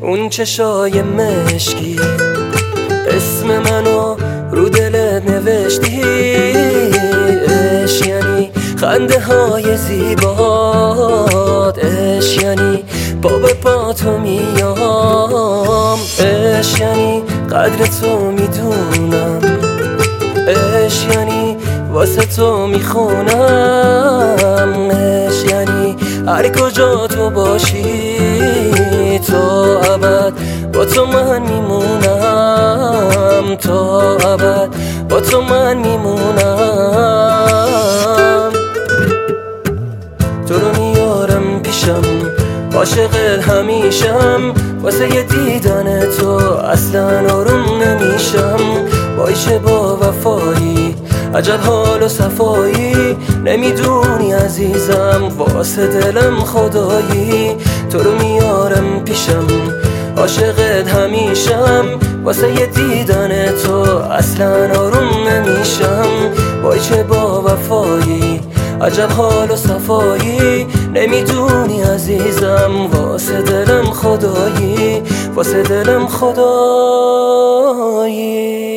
اون چشای مشکی، اسم منو رو دلت نوشتی. عشق یعنی خنده های زیبات، عشق یعنی پا به پا تو میام، عشق یعنی قدر تو میدونم، عشق یعنی واسه تو میخونم، عشق یعنی هر کجا تو باشی تا ابد با تو من میمونم، تا ابد با تو من میمونم. تو رو میارم پیشم، عاشقت همیشم، واسه یه دیدن تو اصلا آروم نمیشم. وایشه با وفایی، عجب حال و صفایی، نمیدونی عزیزم واسه دلم خدایی. تو رو میارم پیشم، عاشقت همیشم، واسه یه دیدن تو اصلا آروم نمیشم. وای چه با وفایی، عجب حال و صفایی، نمیدونی عزیزم واسه دلم خدایی، واسه دلم خدایی.